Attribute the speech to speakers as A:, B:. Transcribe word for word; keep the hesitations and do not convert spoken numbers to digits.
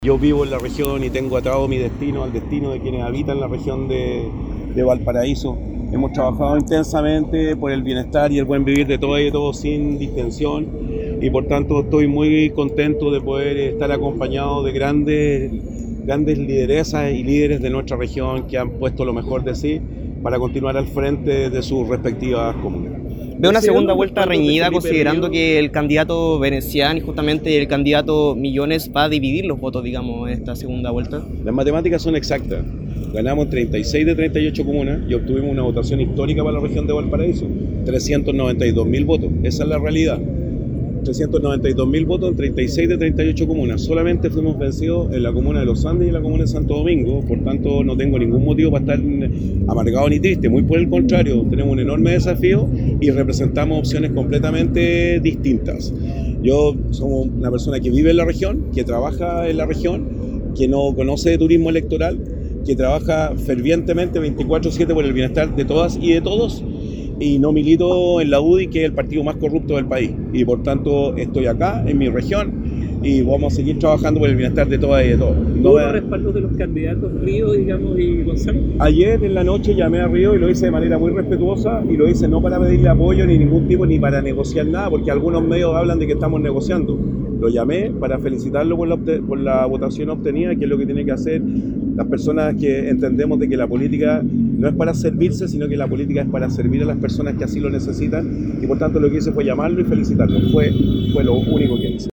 A: Yo vivo en la región y tengo atado mi destino al destino de quienes habitan la región de, de Valparaíso. Hemos trabajado intensamente por el bienestar y el buen vivir de todas y de todos sin distensión, y por tanto estoy muy contento de poder estar acompañado de grandes, grandes lideresas y líderes de nuestra región que han puesto lo mejor de sí para continuar al frente de sus respectivas comunas.
B: Veo una segunda vuelta reñida, considerando que el candidato Venecián y justamente el candidato Millones va a dividir los votos, digamos, en esta segunda vuelta.
A: Las matemáticas son exactas. Ganamos treinta y seis de treinta y ocho comunas y obtuvimos una votación histórica para la región de Valparaíso. trescientos noventa y dos mil votos. Esa es la realidad. trescientos noventa y dos mil votos en treinta y seis de treinta y ocho comunas. Solamente fuimos vencidos en la comuna de Los Andes y en la comuna de Santo Domingo. Por tanto, no tengo ningún motivo para estar amargado ni triste. Muy por el contrario, tenemos un enorme desafío y representamos opciones completamente distintas. Yo soy una persona que vive en la región, que trabaja en la región, que no conoce de turismo electoral, que trabaja fervientemente veinticuatro siete por el bienestar de todas y de todos, y no milito en la U D I, que es el partido más corrupto del país, y por tanto estoy acá en mi región y vamos a seguir trabajando por el bienestar de todas y de todos.
C: ¿Hubo no respaldo de los candidatos Río, digamos, y Gonzalo?
A: Ayer en la noche llamé a Río y lo hice de manera muy respetuosa, y lo hice no para pedirle apoyo ni ningún tipo, ni para negociar nada, porque algunos medios hablan de que estamos negociando. Lo llamé para felicitarlo por la, por la votación obtenida, que es lo que tiene que hacer las personas que entendemos de que la política no es para servirse, sino que la política es para servir a las personas que así lo necesitan, y por tanto lo que hice fue llamarlo y felicitarlo. Fue, fue lo único que hice.